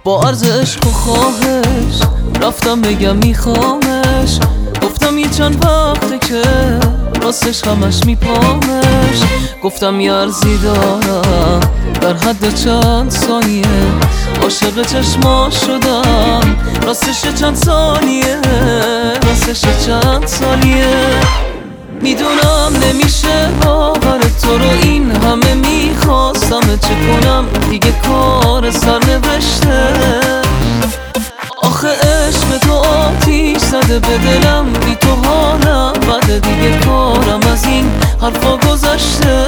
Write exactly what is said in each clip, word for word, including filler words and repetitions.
با عرض عشق و خواهش رفتم بگم میخوامش، گفتم یه چند وقته که راستش همش میپامش. گفتم یه عرضی دارم در حد چند ثانیه، عاشق چشما شدم راستش چند ثانیه، راستش چند ثانیه. میدونم نمیشه باور تو رو، این همه میخواستم چه کنم دیگه کار سرنوشته. آخه عشق تو آتیش زده به دلم، بی تو حالم بده دیگه کارم از این حرفا گذشته.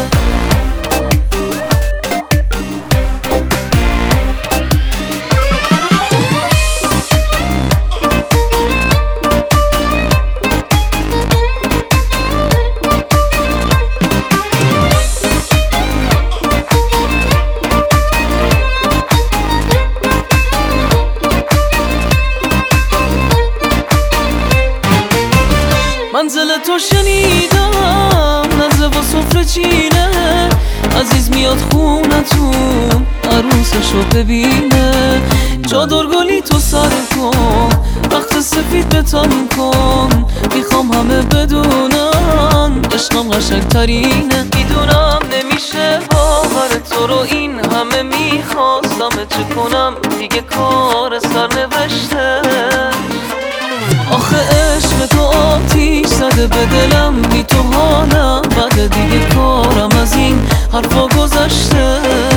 منزل تو شنیدم نزه و سفره چینه، عزیز میاد خونتون عروسشو ببینه. چادر گلی تو سر کن، وقت سفید بتن کن، میخوام همه بدونن عشقم قشنگ ترینه. میدونم نمیشه باور تو رو، این همه میخواستم چه کنم دیگه کار سرنوشته. آخه عشق تو آتیش زده به دلم، بی تو حالم بده دیگه کارم از این حرفا گذشته.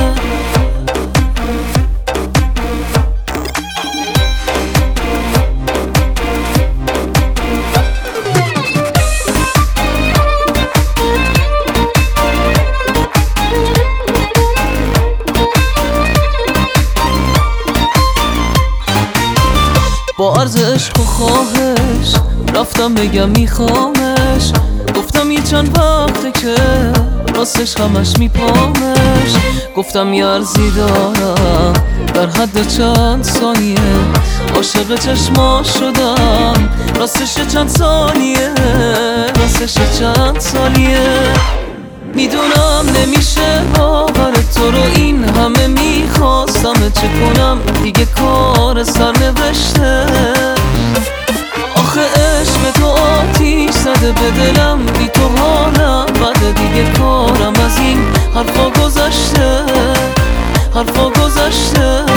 با عرض عشق و خواهش رفتم بگم میخوامش، گفتم یه چند وقته که راستش همش میپامش. گفتم یه عرضی دارم در حد چند ثانیه، عاشق چشما شدم راستش چند ثانیه، راستش چند ثانیه. میدونم نمیشه باور تو رو، این همه میخواستم چه کنم دیگه کار سرنوشته. آخه عشق تو آتیش زده به دلم، بی تو حالم بده دیگه کارم از این حرفا گذشته، حرفا گذشته.